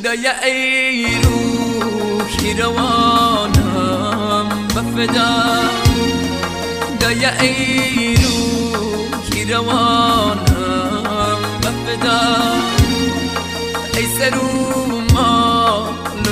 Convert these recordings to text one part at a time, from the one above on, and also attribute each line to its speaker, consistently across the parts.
Speaker 1: دای ای روحی روانم بفدا دای ای روحی روانم بفدا ای سرو مال و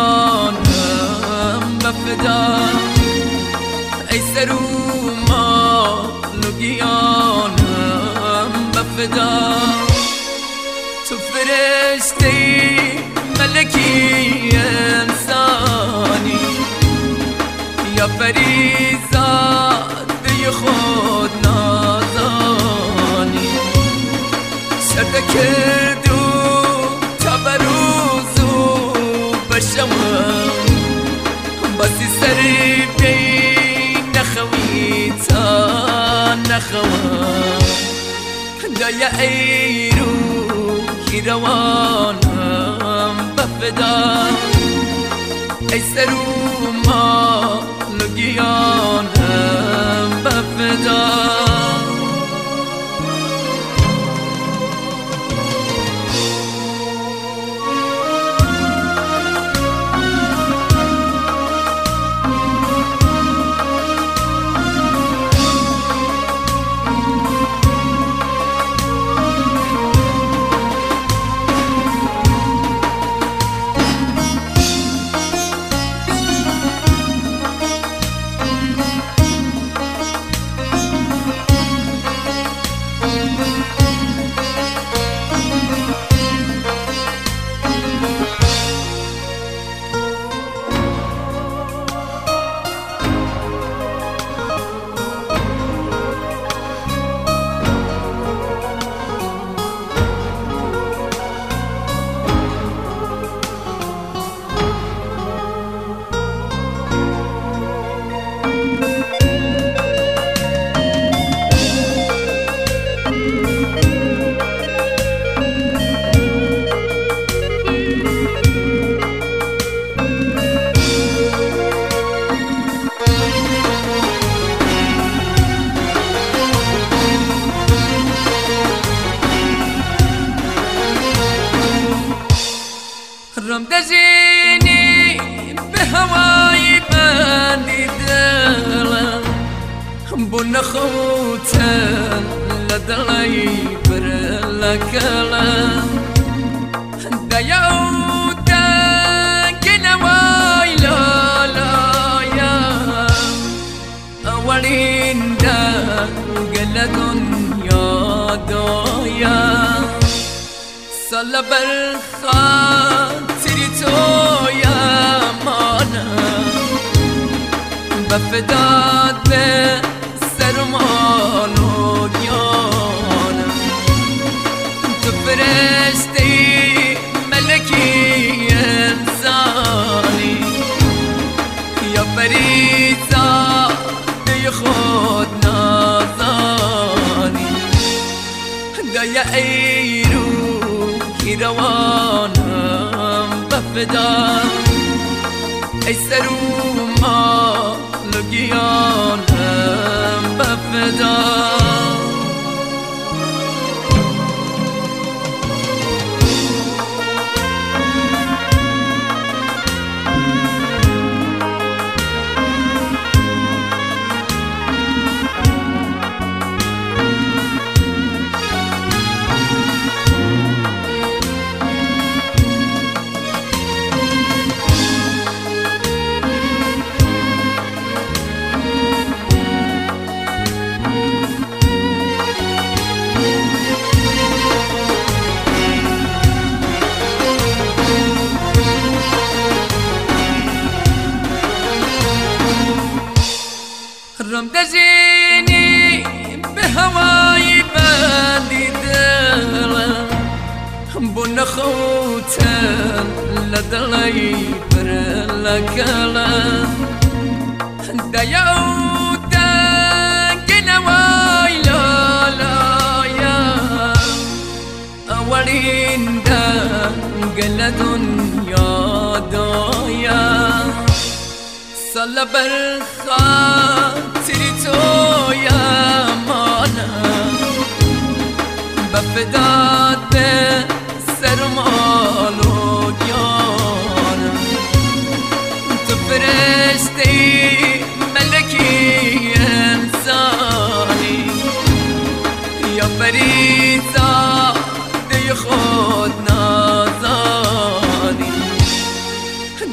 Speaker 1: گیانم بفدا ای سرو مال و گیانم بفدا تو فرشته ملکی انسانی یا فریزاده خود نازانی شرده کردو تا بروزو بشمم باسی سری بی نخوی تا نخوام دای ای روحی روانم بفدا ای سرو مال و گیانم بفدا رم دجینی به هوای بندی دلم بون خوتن لدلی بر لکلم دیو دنگنوای لالایم اولین دنگل دنیا دایم سال برخاطری تو یمانم بفداد به سرمان و گیانم تو فرشته ملکی انسانی یا فریزاده خود نازانی دای ای روحی روانم بفدا ای سرو مال و گیانم بفدا رم دجینی به هوای بندی دلم بون خوتن لدلی بر لکلم دیو دنگنوای لالایم اولین دنگل دنیا دایم سال برخاطری تو یمانم بفداد به سرمال و گیانم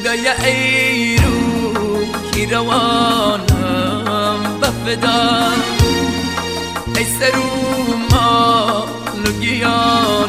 Speaker 1: لای ای رو کی روانم بفدا ای سرو ما لگیان